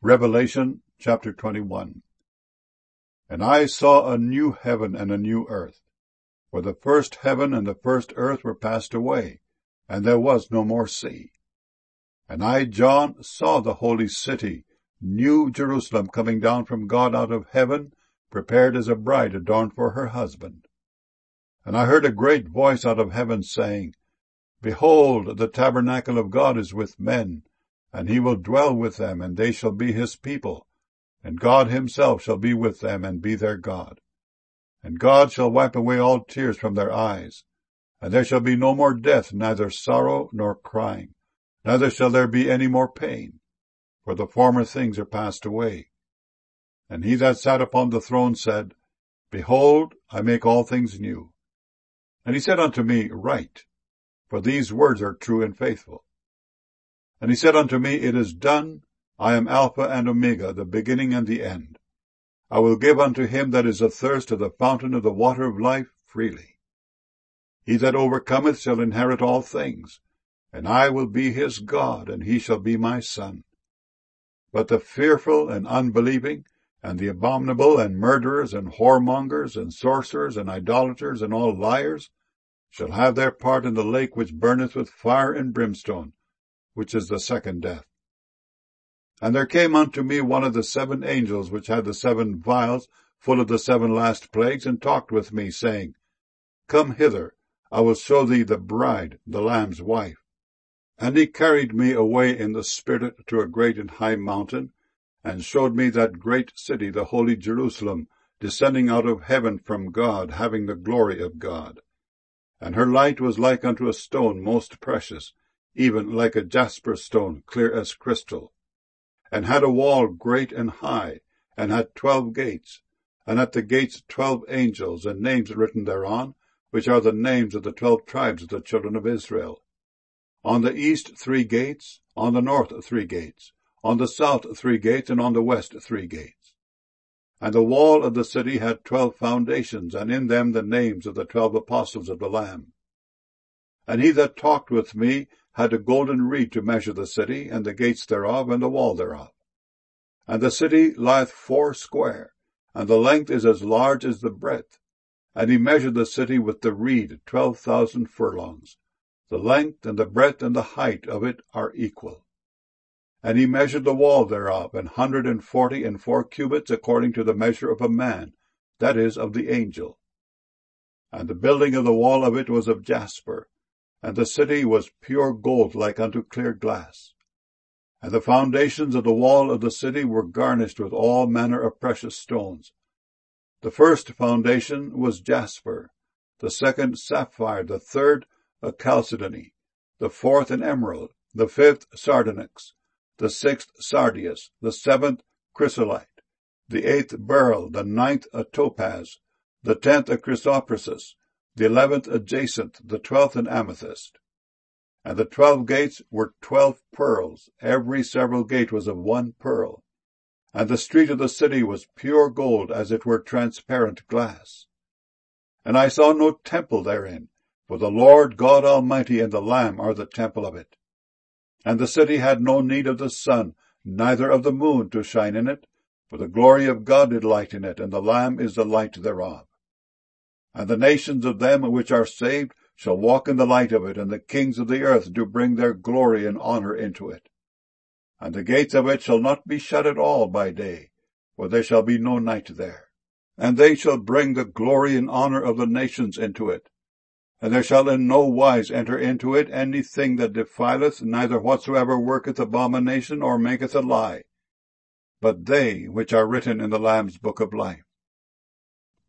Revelation chapter 21. And I saw a new heaven and a new earth, for the first heaven and the first earth were passed away, and there was no more sea. And I, John, saw the holy city, New Jerusalem, coming down from God out of heaven, prepared as a bride adorned for her husband. And I heard a great voice out of heaven saying, Behold, the tabernacle of God is with men, and he will dwell with them, and they shall be his people, and God himself shall be with them and be their God. And God shall wipe away all tears from their eyes, and there shall be no more death, neither sorrow nor crying, neither shall there be any more pain, for the former things are passed away. And he that sat upon the throne said, Behold, I make all things new. And he said unto me, Write, for these words are true and faithful. And he said unto me, It is done. I am Alpha and Omega, the beginning and the end. I will give unto him that is athirst of the fountain of the water of life freely. He that overcometh shall inherit all things, and I will be his God, and he shall be my son. But the fearful and unbelieving, and the abominable, and murderers, and whoremongers, and sorcerers, and idolaters, and all liars, shall have their part in the lake which burneth with fire and brimstone, which is the second death. And there came unto me one of the 7 angels which had the 7 vials full of the 7 last plagues, and talked with me, saying, Come hither, I will show thee the bride, the Lamb's wife. And he carried me away in the Spirit to a great and high mountain, and showed me that great city, the holy Jerusalem, descending out of heaven from God, having the glory of God. And her light was like unto a stone most precious, even like a jasper stone, clear as crystal, and had a wall great and high, and had 12 gates, and at the gates 12 angels, and names written thereon, which are the names of the 12 tribes of the children of Israel. On the east 3 gates, on the north 3 gates, on the south 3 gates, and on the west 3 gates. And the wall of the city had 12 foundations, and in them the names of the 12 apostles of the Lamb. And he that talked with me had a golden reed to measure the city, and the gates thereof, and the wall thereof. And the city lieth 4 square, and the length is as large as the breadth. And he measured the city with the reed 12,000 furlongs. The length and the breadth and the height of it are equal. And he measured the wall thereof, 144 cubits, according to the measure of a man, that is, of the angel. And the building of the wall of it was of jasper, and the city was pure gold like unto clear glass. And the foundations of the wall of the city were garnished with all manner of precious stones. The first foundation was jasper, the second sapphire, the third a chalcedony, the fourth an emerald, the fifth sardonyx, the 6th sardius, the 7th chrysolite, the 8th beryl, the 9th a topaz, the 10th a chrysoprasus, the 11th a jacinth, the 12th an amethyst. And the 12 gates were 12 pearls, every several gate was of 1 pearl. And the street of the city was pure gold, as it were transparent glass. And I saw no temple therein, for the Lord God Almighty and the Lamb are the temple of it. And the city had no need of the sun, neither of the moon to shine in it, for the glory of God did lighten it, and the Lamb is the light thereof. And the nations of them which are saved shall walk in the light of it, and the kings of the earth do bring their glory and honor into it. And the gates of it shall not be shut at all by day, for there shall be no night there. And they shall bring the glory and honor of the nations into it. And there shall in no wise enter into it anything that defileth, neither whatsoever worketh abomination or maketh a lie, but they which are written in the Lamb's book of life.